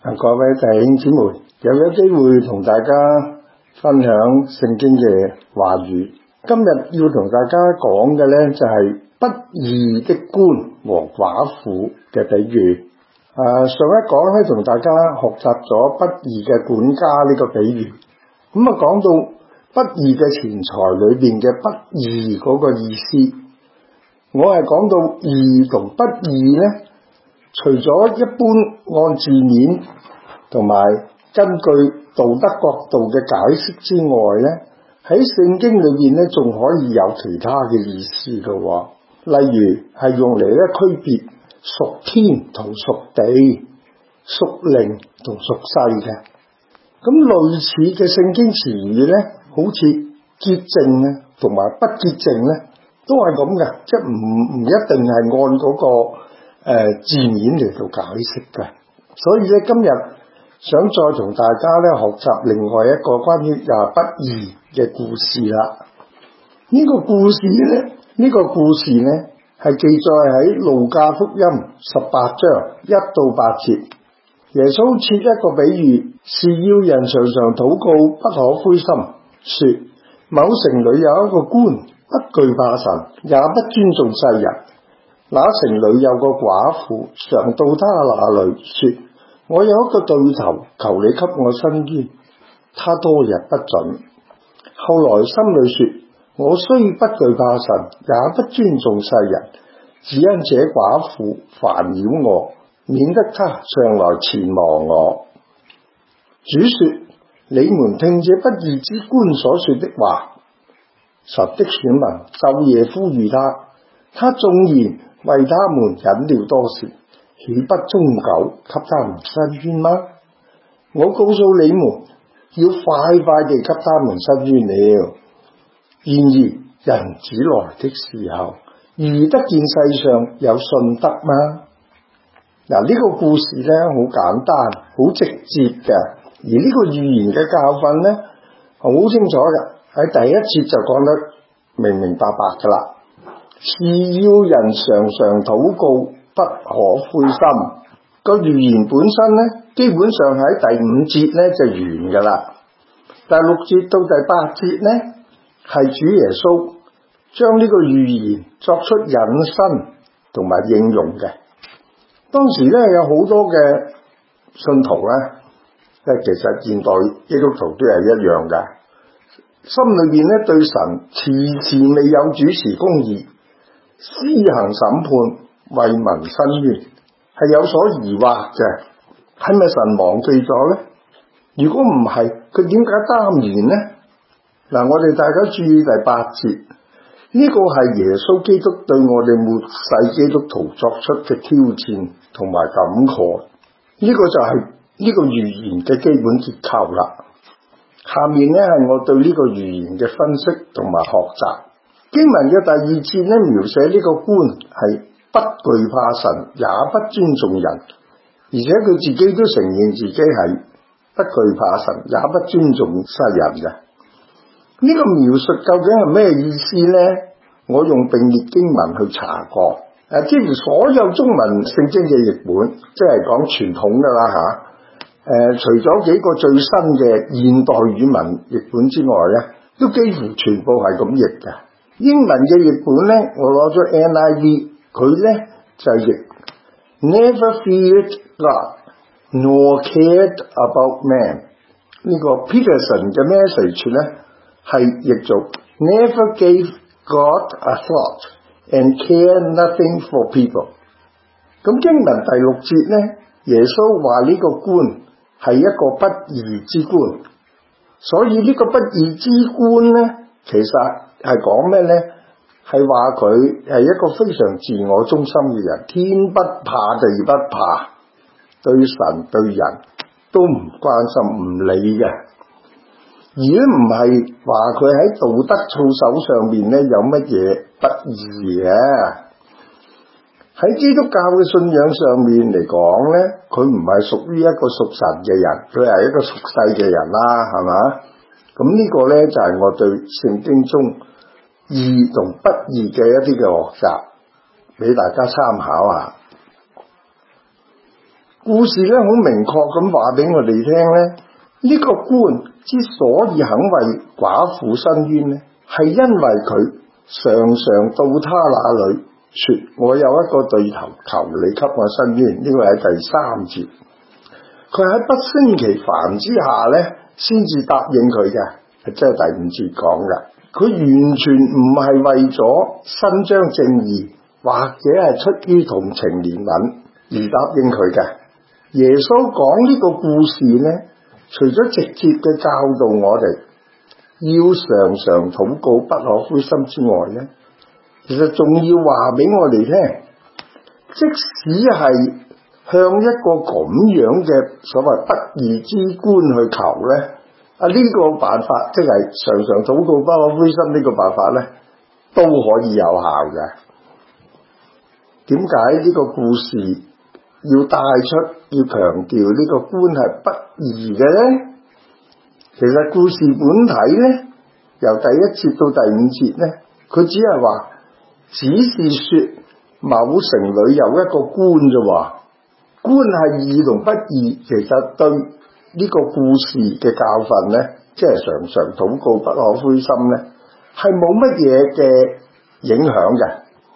各位弟兄姊妹，有咗機會同大家分享聖經嘅話語。今日要同大家講嘅呢，就係不義的官和寡婦嘅比喻。上一講呢，同大家學習咗不義嘅管家呢個比喻。講到不義嘅錢財裏邊嘅不義嗰個意思，我係講到義同不義呢，除咗一般按字面同埋根據道德角度嘅解釋之外呢，喺聖經裏邊呢，仲可以有其他嘅意思嘅。例如係用嚟咧區別屬天同屬地、屬靈同屬世嘅。咁類似嘅聖經詞語呢，好似潔淨啊同埋不潔淨呢，都係咁嘅，即係唔一定係按嗰個字面嚟到解釋嘅。所以咧，今日想再同大家咧學習另外一個關於不義嘅故事啦。呢個故事呢係記載喺路加福音18章1到8節。耶穌設一個比喻，是要人常常禱告，不可灰心，說某城裏有一個官，不懼怕神，也不尊重世人。那城裏有個寡婦，常到他那裏說，我有一個對頭，求你給我伸冤。他多日不准。後來心裏說，我雖不懼怕神，也不尊重世人，只因這寡婦煩擾我，免得他常來纏磨我。主說，你們聽這不義之官所說的話。神的選民晝夜呼籲他縱然為他們忍了多時，豈不終久給他們伸冤嗎？我告訴你們，要快快地給他們伸冤了。然而人子來的時候，遇得見世上有信德嗎？呢個故事呢，好簡單，好直接嘅，而呢個寓言嘅教訓呢，好清楚嘅，喺第一節就講得明明白白噶啦，是要人常常禱告，不可灰心。個寓言本身呢，基本上喺第5節呢就完噶啦。第6節到第8節呢，係主耶穌將呢個寓言作出引申同埋應用嘅。當時呢，有好多嘅信徒呢，其實現代基督徒都係一樣嘅，心裏邊呢對神遲遲未有主持公義、施行審判、為民伸冤，係有所疑惑嘅。係咪神忘記咗呢？如果唔係，佢點解耽延呢？我哋大家注意第8節，呢個係耶穌基督對我哋末世基督徒作出嘅挑戰同埋感慨。呢個就係呢個寓言嘅基本結構啦。下面呢係我對呢個寓言嘅分析同埋學習。經文嘅第2節呢，描寫呢個官係不懼怕神，也不尊重人，而且佢自己都承認自己係不懼怕神，也不尊重世人嘅。呢個描述究竟係咩意思呢？我用並列經文去查過，幾乎所有中文聖經嘅譯本，即係講傳統噶啦除咗幾個最新嘅現代語文譯本之外呢，都幾乎全部係咁譯嘅。英文嘅譯本呢，我攞咗 NIV， 佢呢就譯 Never feared God nor cared about man。呢個 Peterson 嘅 message 呢係譯做 Never gave God a thought and care nothing for people。咁經文第6節呢，耶穌話呢個官係一個不義之官，所以呢個不義之官呢，其實係講咩呢？係話佢係一個非常自我中心嘅人，天不怕地不怕，對神對人都唔關心唔理嘅，而咧唔係話佢喺道德操守上面呢有乜嘢不義嘅。喺基督教嘅信仰上面嚟講呢，佢唔係屬於一個屬神嘅人，佢係一個屬世嘅人啦，係嘛？咁呢個呢，就係我對聖經中義同不義嘅一啲嘅學習，俾大家參考下。 故事咧好明確咁話俾我哋聽咧，呢個官之所以肯為寡婦申冤咧，係因為佢常常到他那裏說，我有一個對頭，求你給我申冤。呢個係第3節，佢喺不勝其煩之下咧，先至答應佢嘅，即係第5節講嘅。佢完全唔係為咗伸張正義，或者係出於同情憐憫而答應佢嘅。耶穌講呢個故事咧，除咗直接嘅教導我哋要常常禱告，不可灰心之外咧，其實仲要話俾我哋聽，即使係向一個咁樣嘅所謂不義之官去求咧，呢個辦法即係常常禱告不可灰心呢個辦法咧，都可以有效嘅。點解呢個故事要帶出要強調呢個官係不義嘅咧？其實故事本體咧，由第1節到第5節咧，佢只係話只是說某城裏有一個官啫，官係義同不義，其實對呢個故事嘅教訓咧，即係常常禱告不可灰心咧，係冇乜嘢嘅影響嘅。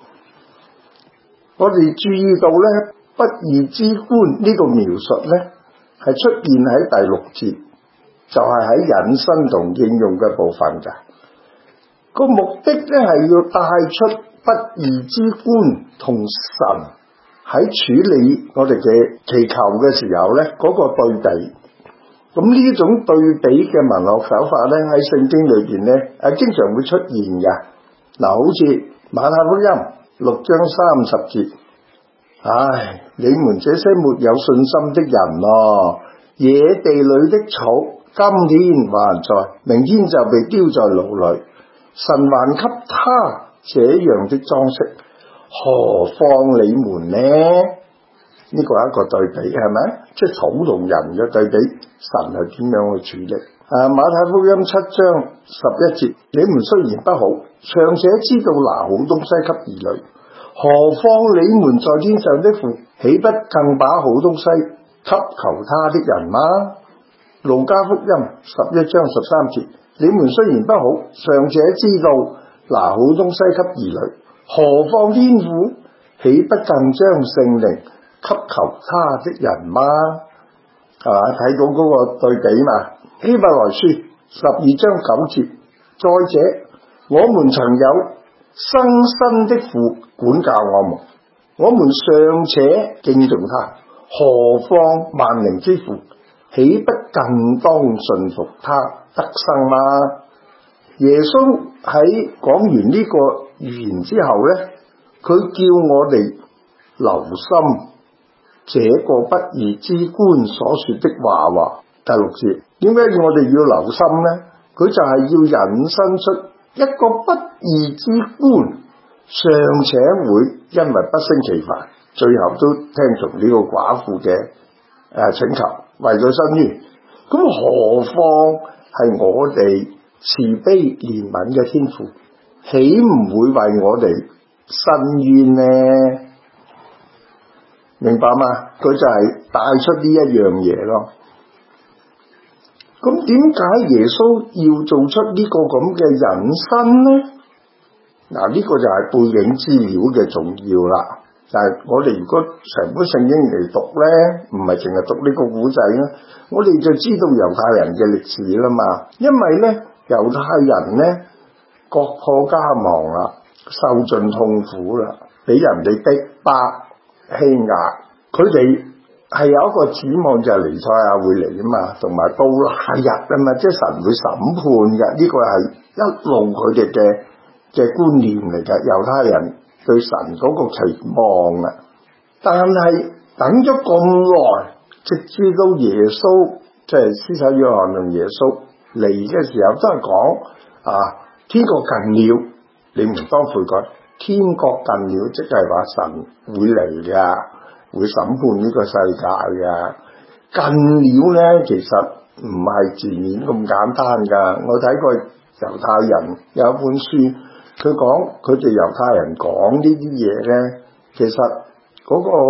我哋注意到咧，不義之官呢個描述咧，係出現喺第6節，就係喺引申同應用嘅部分嘅。個目的咧係要帶出不義之官同神喺處理我哋嘅祈求嘅時候咧，嗰個對比。咁呢種對比嘅文學手法咧，喺聖經裏邊咧係經常會出現嘅。嗱，好似馬太福音6章30節，唉，你們這些沒有信心的人咯，野地裏的草今天還在，明天就被丟在牢裏，神還給他這樣的裝飾，何況你們呢？呢個係一個對比，係咪？即係草同人嘅對比，神係點樣去處理？馬太福音7章11節，你們雖然不好，尚且知道拿好東西給兒女，何況你們在天上的父，豈不更把好東西給求他的人嗎？路加福音11章13節，你們雖然不好，尚且知道拿好東西給兒女，何況天父，豈不更將聖靈給求他的人嗎？係嘛？睇到嗰個對比嘛？希伯來書12章9節，再者，我們曾有生身的父管教我們，我們尚且敬重他，何況萬靈之父，豈不更當順服他得生嗎？耶穌喺講完呢個預言之後咧，佢叫我哋留心這個不義之官所說的話。第6節，點解我哋要留心呢？佢就係要引申出一個不義之官尚且會因為不勝其煩，最後都聽從呢個寡婦嘅請求，為佢申冤。咁何況係我哋慈悲憐憫嘅天父，豈唔會為我哋申冤呢？明白嘛？佢就係帶出呢一樣嘢咯。咁點解耶穌要做出呢個咁嘅引申呢？嗱，呢個就係背景資料嘅重要啦。但係我哋如果成本聖經嚟讀咧，唔係淨係讀呢個古仔咧，我哋就知道猶太人嘅歷史啦嘛。因為咧，猶太人咧國破家亡啦，受盡痛苦啦，俾人哋逼迫欺壓，佢哋係有一個指望就係彌賽亞會嚟啊嘛，同埋到那日啊嘛，即係神會審判嘅，呢個係一路佢哋嘅觀念嚟嘅，猶太人對神嗰個期望啊。但係等咗咁耐，直至到耶穌即係施洗約翰同耶穌嚟嘅時候，都係講天國近了，你們當悔改。天國近了，即係話神會嚟噶，會審判呢個世界噶。近了咧，其實唔係字面咁簡單噶。我睇過猶太人有一本書，佢講佢哋猶太人講呢啲嘢咧，其實嗰個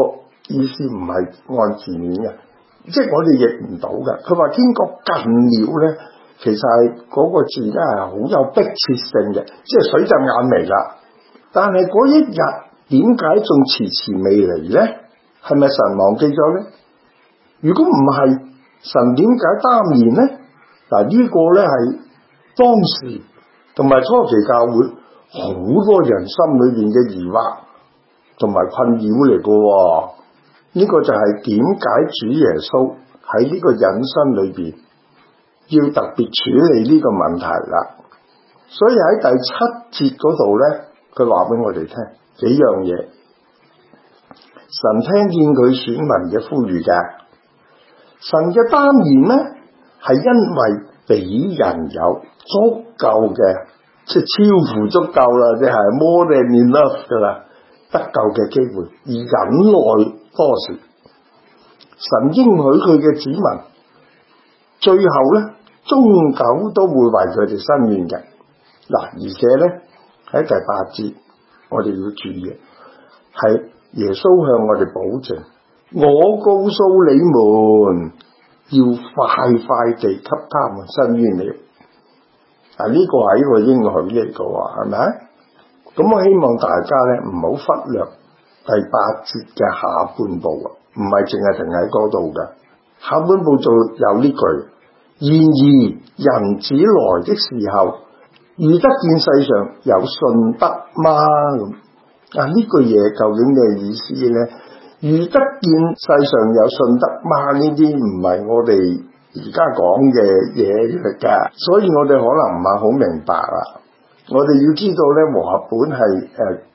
意思唔係按字面嘅，即係我哋譯唔到嘅。佢話天國近了咧，其實係嗰個字咧係好有迫切性嘅，即係水浸眼眉啦。但係嗰一日點解仲遲遲未嚟咧？係咪神忘記咗咧？如果唔係，神點解耽延咧？嗱，呢個咧係當時同埋初期教會好多人心裏邊嘅疑惑同埋困擾嚟嘅。呢個就係點解主耶穌喺呢個引申裏邊要特別處理呢個問題啦。所以喺第7節嗰度咧，佢話俾我哋聽幾樣嘢。神聽見佢選民嘅呼籲嘅，神嘅耽延咧係因為俾人有足夠嘅，即係超乎足夠啦，即係 more than enough 噶啦，得救嘅機會而忍耐多時。神應許佢嘅子民，最後咧終究都會為佢哋伸冤嘅。嗱，而且咧喺第8節，我哋要注意，係耶穌向我哋保證，我告訴你們，要快快地給他們伸冤了。啊，呢個係一個應許嚟嘅喎，係咪？咁我希望大家咧唔好忽略第8節嘅下半部啊，唔係淨係停喺嗰度嘅。下半部就有呢句：然而人子來的時候，遇得見世上有信德嗎？咁啊，呢句嘢究竟咩意思咧？遇得見世上有信德嗎？呢啲唔係我哋而家講嘅嘢嚟㗎，所以我哋可能唔係好明白啦。我哋要知道咧，和合本係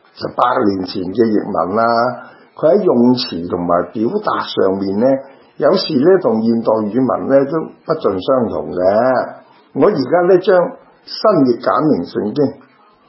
100年前嘅譯文啦，佢喺用詞同埋表達上面咧，有時咧同現代語文咧都不盡相同嘅。我而家咧將新譯簡明聖經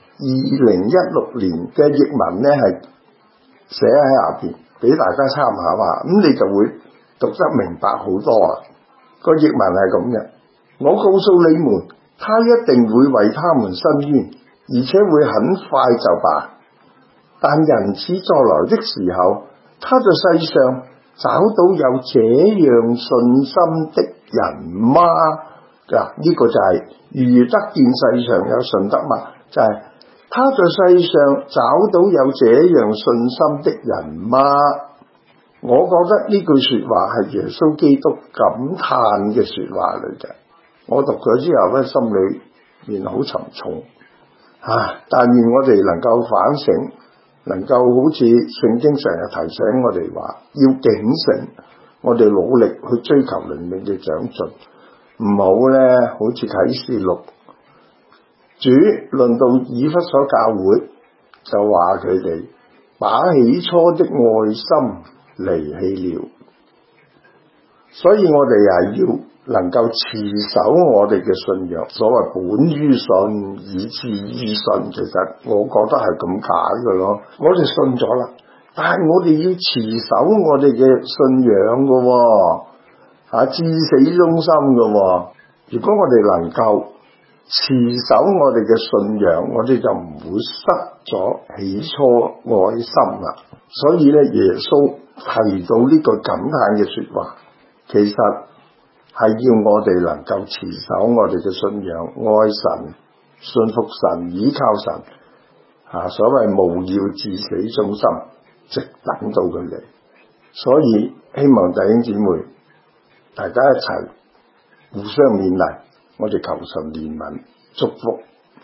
2016年嘅譯文咧係寫喺下邊俾大家參考下，咁你就會讀得明白好多啊。個譯文係咁嘅：我告訴你們，他一定會為他們伸冤，而且會很快就罷。但人子再來的時候，他在世上找到有這樣信心的人嗎？嗱，呢個就係遇得見世上有信德嗎？就係他在世上找到有這樣信心的人嗎？我覺得呢句說話係耶穌基督感嘆嘅說話嚟嘅。我讀咗之後咧，心裏面好沉重但願我哋能夠反省，能夠好似聖經成日提醒我哋話要警醒，我哋努力去追求靈命嘅長進，唔好咧好似啟示錄主論到以弗所教會就話佢哋把起初的愛心離棄了。所以我哋係要能夠持守我哋嘅信仰，所謂本於信以至於信，其實我覺得係咁解嘅咯。我哋信咗啦，但係我哋要持守我哋嘅信仰嘅，至死忠心嘅。如果我哋能夠持守我哋嘅信仰，我哋就唔會失咗起初愛心啦。所以咧，耶穌提到呢個感嘆嘅說話，其實係要我哋能夠持守我哋嘅信仰，愛神、信服神、倚靠神，所謂務要至死忠心，直等到佢嚟。所以希望弟兄姊妹大家一齊互相勉勵，我哋求神憐憫祝福。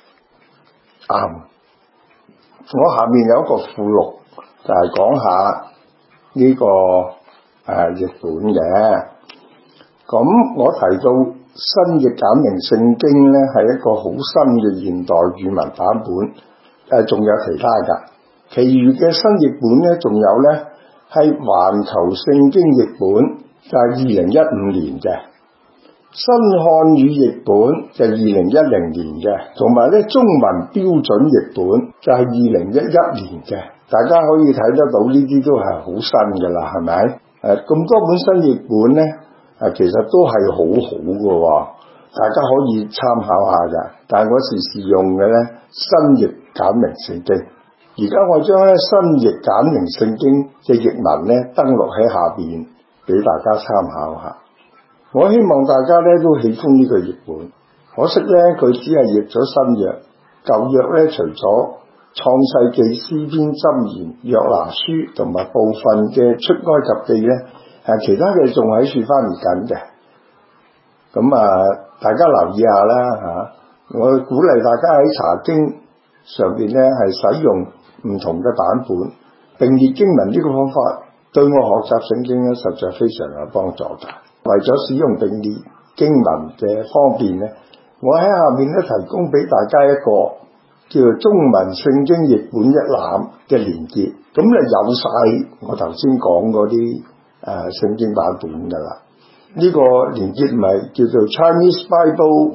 我下面有一個附錄，就係講下呢個譯本嘅。咁我提到新譯簡明聖經咧，係一個好新嘅現代語文版本，仲有其他噶，其餘嘅新譯本咧，仲有咧係環球聖經譯本，就係2015年嘅，新漢語譯本就係2010年嘅，同埋咧中文標準譯本就係2011年嘅。大家可以睇得到呢啲都係好新噶啦，係咪？咁多本新譯本咧，其實都係好好嘅，大家可以參考下噶。但係我時時用嘅咧，新譯簡明聖經。 而家我將咧新譯簡明聖經嘅譯文咧登錄喺下邊俾大家參考下。我希望大家咧都喜歡呢個譯本，可惜咧佢只係譯咗新約，舊約咧除咗創世記、詩篇、箴言、約拿書同埋部分嘅出埃及記咧，其他嘅仲喺處翻譯緊嘅。咁大家留意下啦嚇，我鼓勵大家喺查經上邊咧係使用唔同嘅版本，並列經文呢個方法對我學習聖經咧實在非常有幫助嘅。為咗使用並列經文嘅方便咧，我喺下面咧提供俾大家一個叫做中文聖經譯本一覽嘅連結，咁咧有晒我頭先講嗰啲聖經版本噶啦。呢個連結咪叫做 Chinese Bible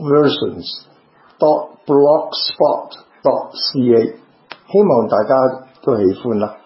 Versions.blogspot.ca， 希望大家都喜歡啦。